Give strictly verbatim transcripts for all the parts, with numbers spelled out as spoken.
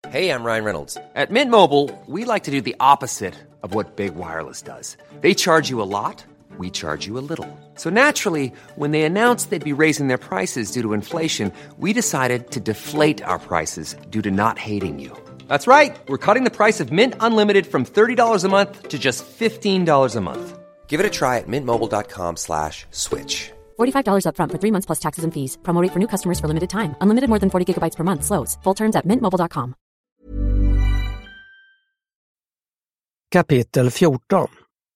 Hey, I'm Ryan Reynolds. At Mint Mobile, we like to do the opposite of what Big Wireless does. They charge you a lot, we charge you a little. So naturally, when they announced they'd be raising their prices due to inflation, we decided to deflate our prices due to not hating you. That's right. We're cutting the price of Mint Unlimited from thirty dollars a month to just fifteen dollars a month. Give it a try at mintmobile.com slash switch. forty-five dollars up front for three months plus taxes and fees. Promo rate for new customers for limited time. Unlimited more than forty gigabytes per month. Slows full terms at mint mobile dot com. Kapitel fjorton.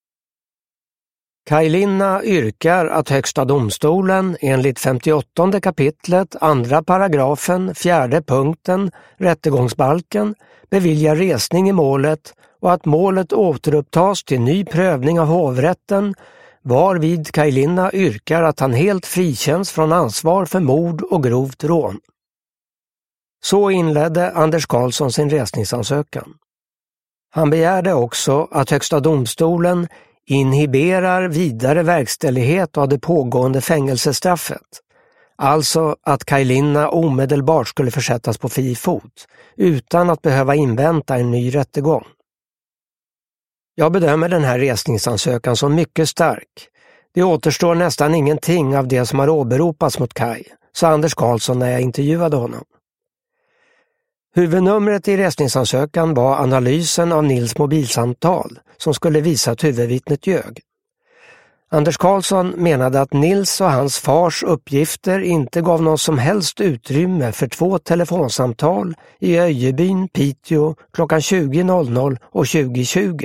Kaj Linna yrkar att Högsta domstolen enligt femtioåttonde kapitlet, andra paragrafen, fjärde punkten, rättegångsbalken beviljar resning i målet och att målet återupptas till ny prövning av hovrätten, varvid Kaj Linna yrkar att han helt frikänns från ansvar för mord och grovt rån. Så inledde Anders Karlsson sin resningsansökan. Han begärde också att Högsta domstolen inhiberar vidare verkställighet av det pågående fängelsestraffet. Alltså att Kaj Linna omedelbart skulle försättas på fri fot utan att behöva invänta en ny rättegång. Jag bedömer den här resningsansökan som mycket stark. Det återstår nästan ingenting av det som har åberopats mot Kaj, sa Anders Karlsson när jag intervjuade honom. Huvudnumret i resningsansökan var analysen av Nils mobilsamtal som skulle visa att huvudvittnet ljög. Anders Karlsson menade att Nils och hans fars uppgifter inte gav något som helst utrymme för två telefonsamtal i Öjebyn, Piteå klockan tjugo och tjugo tjugo.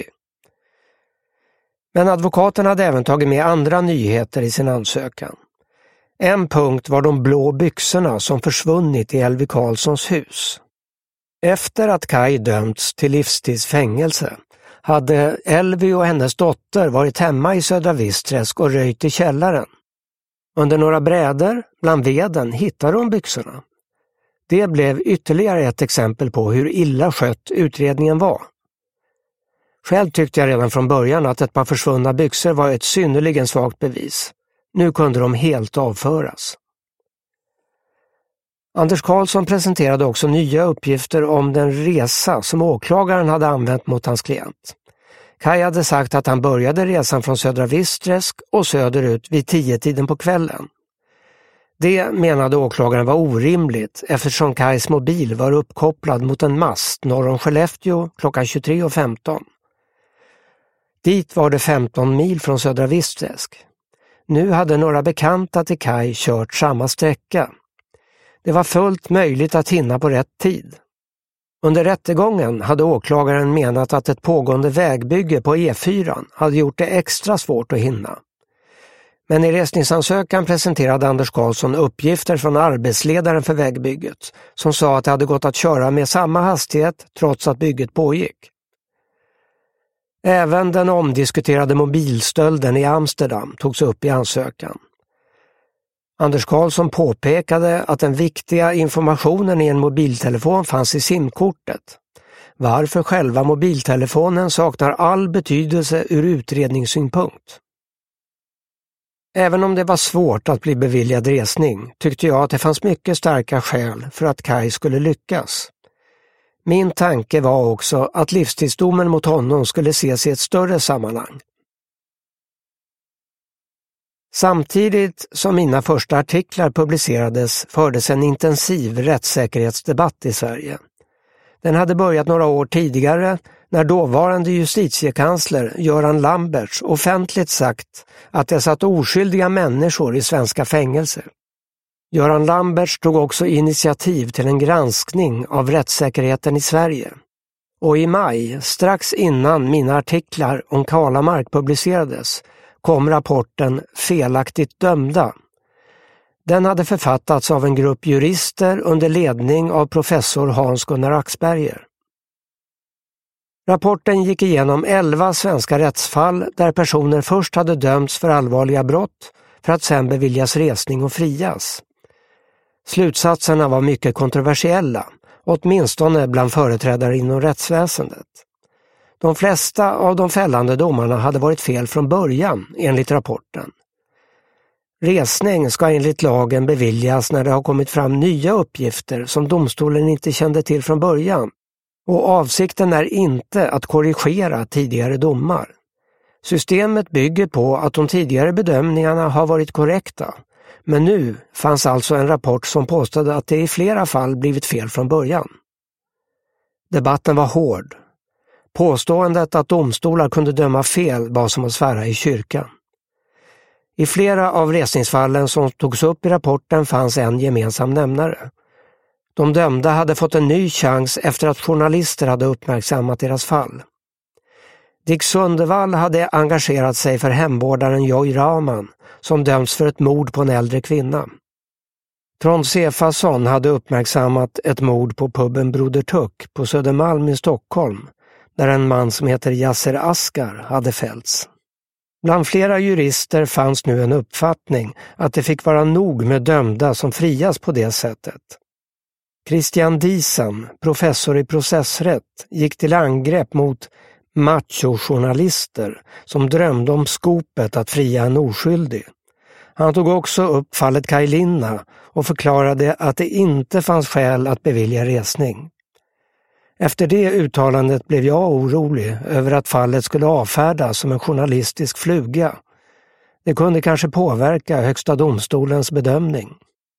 Men advokaten hade även tagit med andra nyheter i sin ansökan. En punkt var de blå byxorna som försvunnit i Elvi Karlssons hus. Efter att Kaj dömts till livstidsfängelse hade Elvi och hennes dotter varit hemma i Södra Vistträsk och röjt i källaren. Under några brädor bland veden hittade de byxorna. Det blev ytterligare ett exempel på hur illa skött utredningen var. Själv tyckte jag redan från början att ett par försvunna byxor var ett synnerligen svagt bevis. Nu kunde de helt avföras. Anders Karlsson presenterade också nya uppgifter om den resa som åklagaren hade använt mot hans klient. Kaj hade sagt att han började resan från Södra Vistträsk och söderut vid tio tiden på kvällen. Det menade åklagaren var orimligt eftersom Kajs mobil var uppkopplad mot en mast norr om Skellefteå klockan tjugotre femton. Dit var det femton mil från Södra Vistträsk. Nu hade några bekanta till Kaj kört samma sträcka. Det var fullt möjligt att hinna på rätt tid. Under rättegången hade åklagaren menat att ett pågående vägbygge på E fyra hade gjort det extra svårt att hinna. Men i resningsansökan presenterade Anders Karlsson uppgifter från arbetsledaren för vägbygget som sa att det hade gått att köra med samma hastighet trots att bygget pågick. Även den omdiskuterade mobilstölden i Amsterdam togs upp i ansökan. Anders Karlsson påpekade att den viktiga informationen i en mobiltelefon fanns i simkortet. Varför själva mobiltelefonen saknar all betydelse ur utredningssynpunkt. Även om det var svårt att bli beviljad resning tyckte jag att det fanns mycket starka skäl för att Kaj skulle lyckas. Min tanke var också att livstidsdomen mot honom skulle ses i ett större sammanhang. Samtidigt som mina första artiklar publicerades fördes en intensiv rättssäkerhetsdebatt i Sverige. Den hade börjat några år tidigare när dåvarande justitiekansler Göran Lambertz offentligt sagt att det satt oskyldiga människor i svenska fängelser. Göran Lambertz tog också initiativ till en granskning av rättssäkerheten i Sverige. Och i maj, strax innan mina artiklar om Kalamark publicerades, kom rapporten Felaktigt dömda. Den hade författats av en grupp jurister under ledning av professor Hans-Gunnar Axberger. Rapporten gick igenom elva svenska rättsfall där personer först hade dömts för allvarliga brott för att sedan beviljas resning och frias. Slutsatserna var mycket kontroversiella, åtminstone bland företrädare inom rättsväsendet. De flesta av de fällande domarna hade varit fel från början, enligt rapporten. Resning ska enligt lagen beviljas när det har kommit fram nya uppgifter som domstolen inte kände till från början, Och avsikten är inte att korrigera tidigare domar. Systemet bygger på att de tidigare bedömningarna har varit korrekta, men nu fanns alltså en rapport som påstod att det i flera fall blivit fel från början. Debatten var hård. Påståendet att domstolar kunde döma fel var som att svära i kyrkan. I flera av resningsfallen som togs upp i rapporten fanns en gemensam nämnare. De dömda hade fått en ny chans efter att journalister hade uppmärksammat deras fall. Dick Sundevall hade engagerat sig för hemvårdaren Joy Rahman som dömts för ett mord på en äldre kvinna. Trond Cefason hade uppmärksammat ett mord på puben Broder Tuck på Södermalm i Stockholm där en man som heter Yasser Askar hade fällts. Bland flera jurister fanns nu en uppfattning att det fick vara nog med dömda som frias på det sättet. Christian Diesen, professor i processrätt, gick till angrepp mot macho-journalister som drömde om skopet att fria en oskyldig. Han tog också upp fallet Kaj Linna och förklarade att det inte fanns skäl att bevilja resning. Efter det uttalandet blev jag orolig över att fallet skulle avfärdas som en journalistisk fluga. Det kunde kanske påverka Högsta domstolens bedömning.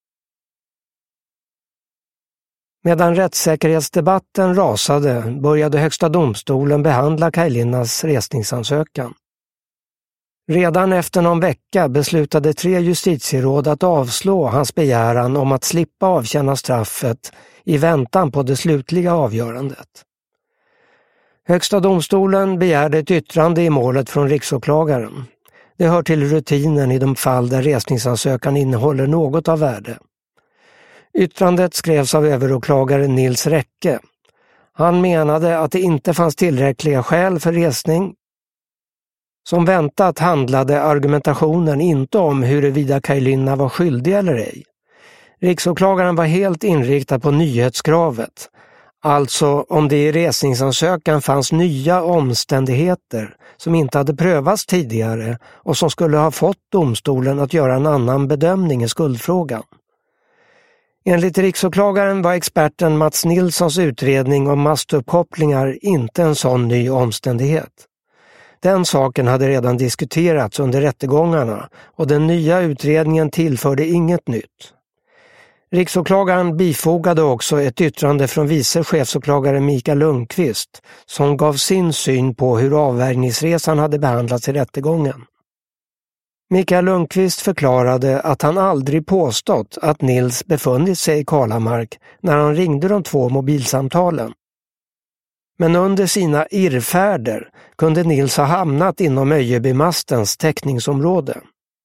Medan rättssäkerhetsdebatten rasade började Högsta domstolen behandla Kaj Linnas resningsansökan. Redan efter någon vecka beslutade tre justitieråd att avslå hans begäran om att slippa avtjäna straffet i väntan på det slutliga avgörandet. Högsta domstolen begärde ett yttrande i målet från riksåklagaren. Det hör till rutinen i de fall där resningsansökan innehåller något av värde. Yttrandet skrevs av överåklagare Nils Räcke. Han menade att det inte fanns tillräckliga skäl för resning. Som väntat handlade argumentationen inte om huruvida Kaj Linna var skyldig eller ej. Riksåklagaren var helt inriktad på nyhetskravet, alltså om det i resningsansökan fanns nya omständigheter som inte hade prövats tidigare och som skulle ha fått domstolen att göra en annan bedömning i skuldfrågan. Enligt riksåklagaren var experten Mats Nilssons utredning om mastuppkopplingar inte en sån ny omständighet. Den saken hade redan diskuterats under rättegångarna och den nya utredningen tillförde inget nytt. Riksåklagaren bifogade också ett yttrande från vice chefsåklagare Mikael Lundqvist som gav sin syn på hur avvärjningsresan hade behandlats i rättegången. Mikael Lundqvist förklarade att han aldrig påstått att Nils befunnit sig i Kalamark när han ringde de två mobilsamtalen. Men under sina irrfärder kunde Nils ha hamnat inom Öjebymastens täckningsområde.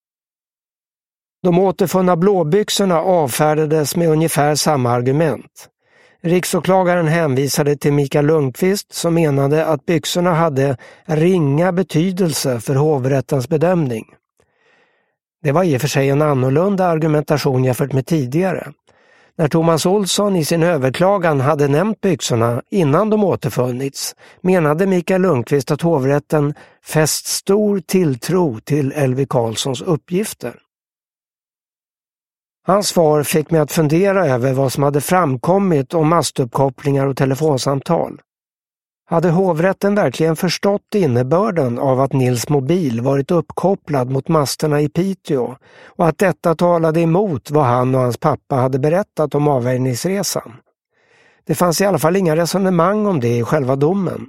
De återfunna blåbyxorna avfärdades med ungefär samma argument. Riksåklagaren hänvisade till Mikael Lundqvist som menade att byxorna hade ringa betydelse för hovrättens bedömning. Det var i och för sig en annorlunda argumentation jämfört med tidigare. När Thomas Olsson i sin överklagan hade nämnt byxorna innan de återfunnits menade Mikael Lundqvist att hovrätten fäst stor tilltro till Elvi Karlssons uppgifter. Hans svar fick mig att fundera över vad som hade framkommit om mastuppkopplingar och telefonsamtal. Hade hovrätten verkligen förstått innebörden av att Nils mobil varit uppkopplad mot masterna i Piteå och att detta talade emot vad han och hans pappa hade berättat om avvärjningsresan? Det fanns i alla fall inga resonemang om det i själva domen.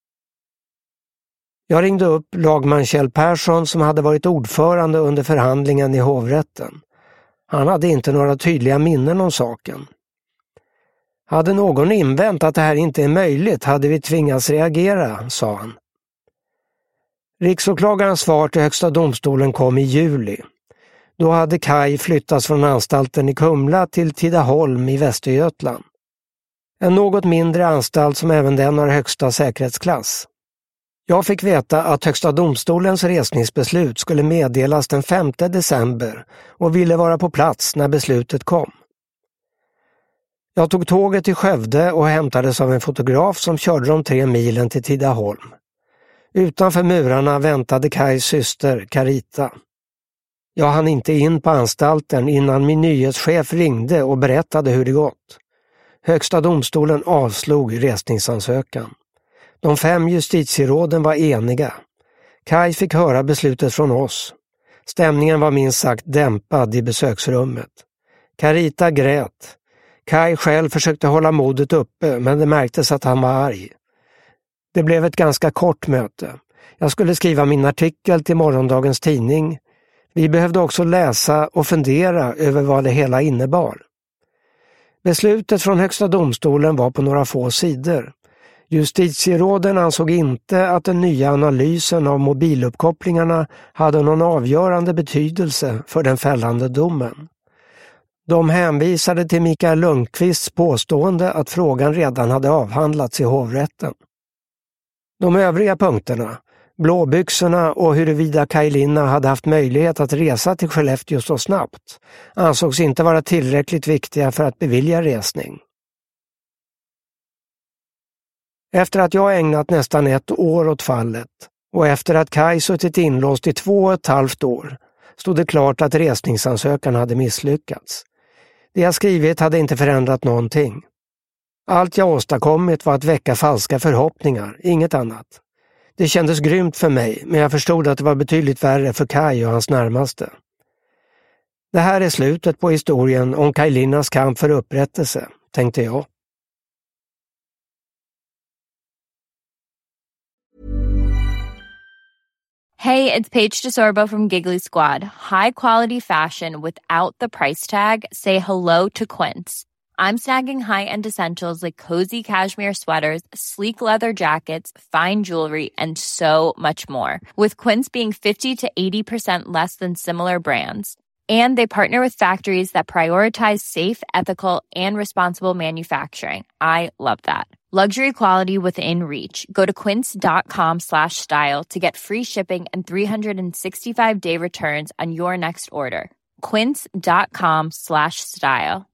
Jag ringde upp lagman Kjell Persson som hade varit ordförande under förhandlingen i hovrätten. Han hade inte några tydliga minnen om saken. Hade någon invänt att det här inte är möjligt hade vi tvingats reagera, sa han. Riksåklagarens svar till Högsta domstolen kom i juli. Då hade Kaj flyttats från anstalten i Kumla till Tidaholm i Västergötland. En något mindre anstalt som även den har högsta säkerhetsklass. Jag fick veta att Högsta domstolens resningsbeslut skulle meddelas den femte december och ville vara på plats när beslutet kom. Jag tog tåget till Skövde och hämtades av en fotograf som körde de tre milen till Tidaholm. Utanför murarna väntade Kajs syster Carita. Jag hann inte in på anstalten innan min nyhetschef ringde och berättade hur det gått. Högsta domstolen avslog resningsansökan. De fem justitieråden var eniga. Kaj fick höra beslutet från oss. Stämningen var minst sagt dämpad i besöksrummet. Carita grät. Kaj själv försökte hålla modet uppe, men det märktes att han var arg. Det blev ett ganska kort möte. Jag skulle skriva min artikel till morgondagens tidning. Vi behövde också läsa och fundera över vad det hela innebar. Beslutet från Högsta domstolen var på några få sidor. Justitieråden ansåg inte att den nya analysen av mobiluppkopplingarna hade någon avgörande betydelse för den fällande domen. De hänvisade till Mikael Lundqvists påstående att frågan redan hade avhandlats i hovrätten. De övriga punkterna, blåbyxorna och huruvida Kaj Linna hade haft möjlighet att resa till Skellefteå så snabbt, ansågs inte vara tillräckligt viktiga för att bevilja resning. Efter att jag ägnat nästan ett år åt fallet och efter att Kaj suttit inlåst i två och ett halvt år stod det klart att resningsansökan hade misslyckats. Det jag skrivit hade inte förändrat någonting. Allt jag åstadkommit var att väcka falska förhoppningar, inget annat. Det kändes grymt för mig, men jag förstod att det var betydligt värre för Kaj och hans närmaste. Det här är slutet på historien om Kaj Linnas kamp för upprättelse, tänkte jag. Hey, it's Paige DeSorbo from Giggly Squad. High quality fashion without the price tag. Say hello to Quince. I'm snagging high-end essentials like cozy cashmere sweaters, sleek leather jackets, fine jewelry, and so much more. With Quince being fifty to eighty percent less than similar brands. And they partner with factories that prioritize safe, ethical, and responsible manufacturing. I love that. Luxury quality within reach. Go to quince.com slash style to get free shipping and three sixty-five day returns on your next order. Quince.com slash style.